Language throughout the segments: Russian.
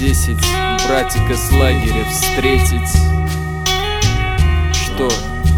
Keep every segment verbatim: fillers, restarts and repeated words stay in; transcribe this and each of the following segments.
десять, братика с лагеря встретить. Что?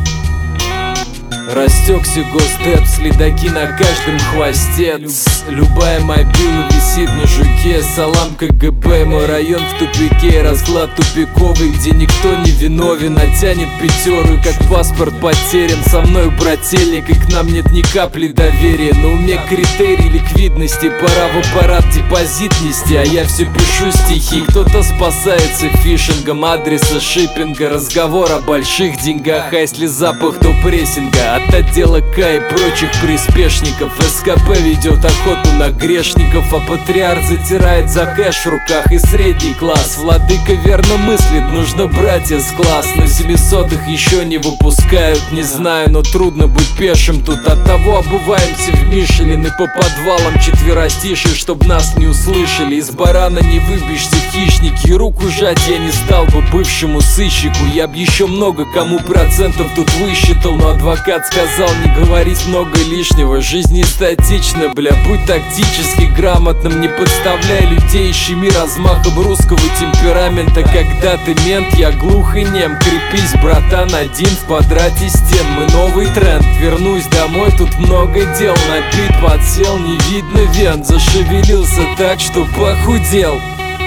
Растекся госдеп, следаки на каждом хвосте. Любая мобила висит на жуке. Салам КГБ, мой район в тупике. Разклад тупиковый, где никто не виновен. А тянет пятеру, как паспорт потерян. Со мной брательник, и к нам нет ни капли доверия. Но у меня критерий ликвидности, пора в аппарат депозит нести. А я все пишу стихи, кто-то спасается фишингом адреса шиппинга. Разговор о больших деньгах, а если запах, то прессинга. От отдела К и прочих приспешников. СКП ведет охоту на грешников, а патриарх затирает за кэш в руках. И средний класс, владыка верно мыслит, нужно братья с класс. Но семисотых еще не выпускают, не знаю, но трудно быть пешим тут. Оттого обуваемся в Мишелин и по подвалам четверостишие, чтоб нас не услышали. Из барана не выбьешься, хищники, руку жать я не стал бы бывшему сыщику. Я б еще много кому процентов тут высчитал, но адвокат сказал не говорить много лишнего. Жизнь не статична, бля, будь тактически грамотным. Не подставляй людей, щеми размахом русского темперамента. Когда ты мент, я глух и нем. Крепись, братан, один в квадрате стен. Мы новый тренд, вернусь домой, тут много дел. Набит, подсел, не видно вен. Зашевелился так, что похудел.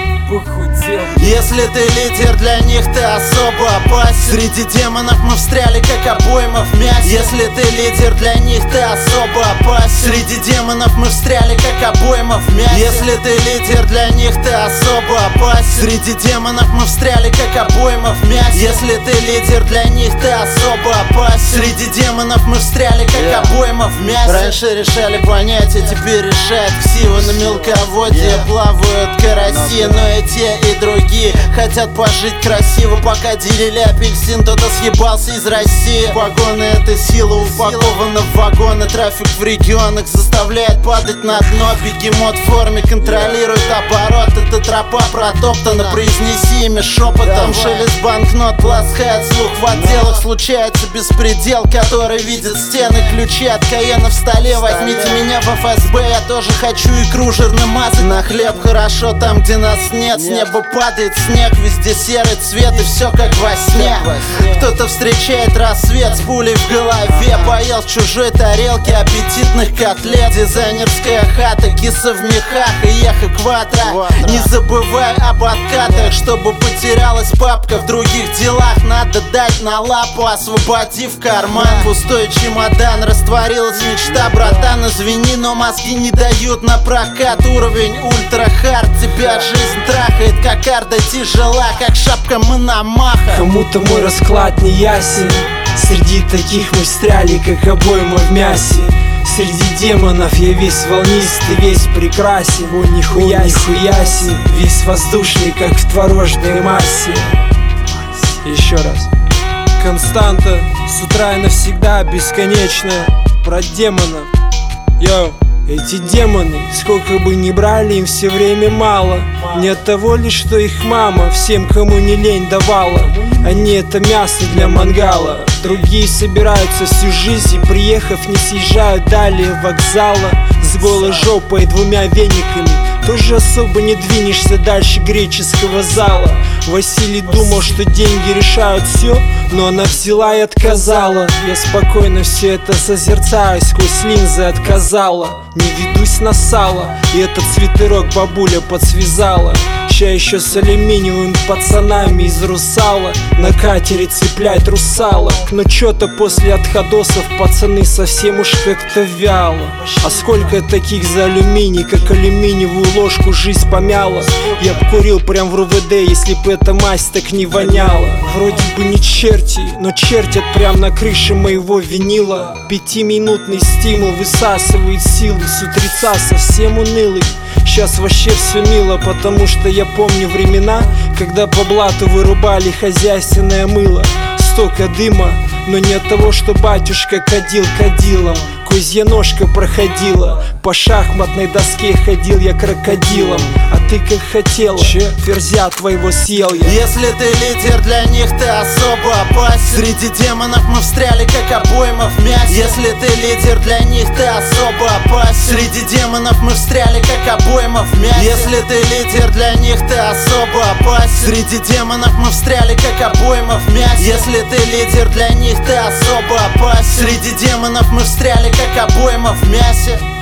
Похудел. Если ты лидер, для них ты особо опасен. Среди демонов мы встряли, как обойма в мясе. Если ты лидер, для них ты особо опасен. Среди демонов мы встряли, как обойма в мясе. Если ты лидер, для них ты особо опасен. Среди демонов мы встряли, как обойма в мясе. Если ты лидер, для них ты особо опасен. Среди демонов мы встряли, как yeah. обойма в мясе. Раньше решали понятия, теперь решают ксивы. На мелководье yeah. плавают караси, но и те, и другие хотят пожить красиво. Пока делили апельсин, кто-то съебался из России. Погоны — это сила, упакована в вагоны. Трафик в регионах заставляет падать на дно. Бегемот в форме контролирует оборот. Эта тропа протоптана, произнеси имя шепотом. Шелест банкнот полоскает слух. В отделах случается беспредел, который видит стены. Ключи от Каена в столе. Возьмите меня в эф эс бэ, я тоже хочу икру жирным мазать. На хлеб хорошо там, где нас нет. С неба падает снег, везде серый цвет, и все как во сне. Кто-то встречает рассвет с пулей в голове. Поел с чужой тарелки аппетитных котлет. Дизайнерская хата, киса в мехах и ехо квадро. Не забывай об откатах, чтобы потерялась папка. В других делах надо дать на лапу, освободив карман. Пустой чемодан, растворилась мечта. Братан, извини, но мозги не дают на прокат. Уровень ультра-хард, тебя жизнь трахает, как арда тяжела, как шапка Мономаха. Кому-то мой расклад не ясен. Среди таких мы встряли, как обойма в мясе. Среди демонов я весь волнистый, весь прекрасен. О, нихуя, нихуяси, весь воздушный, как в творожной массе. Еще раз. Константа, с утра и навсегда, бесконечная. Про демонов. Йоу. Эти демоны, сколько бы ни брали, им все время мало. Не от того ли, что их мама всем, кому не лень, давала. Они это мясо для мангала. Другие собираются всю жизнь и, приехав, не съезжают далее вокзала. С голой жопой и двумя вениками тоже особо не двинешься дальше греческого зала. Василий думал, что деньги решают все, но она взяла и отказала. Я спокойно все это созерцаю, сквозь линзы отказала. Не ведусь на сало, и этот свитерок бабуля подсвязала. Ща еще с алюминиевыми пацанами из Русала на катере цеплять русалок. Но чё-то после отходосов пацаны совсем уж как-то вяло. А сколько таких за алюминий, как алюминиевую ложку жизнь помяла. Я б курил прям в РУВД, если б эта мазь так не воняла. Вроде бы не черти, но чертят прям на крыше моего винила. Пятиминутный стимул высасывает силы с утреца, совсем унылый. Сейчас вообще все мило, потому что я помню времена, когда по блату вырубали хозяйственное мыло. Столько дыма, но не от того, что батюшка кадил кадилом. козья ножка проходила, по шахматной доске ходил я крокодилом. А ты как хотела, Че? Ферзя твоего съел я. Если ты лидер, для них ты особо опасен. Среди демонов мы встряли, как обойма в мясе. Если ты лидер, для них ты особо опасен. Среди демонов мы встряли, как обойма в мясе. Если ты лидер, для них ты особо опасен. Среди демонов мы встряли, как обойма в мясе. Если ты лидер, для них ты особо опасен. Среди демонов мы встряли, как обойма в мясе.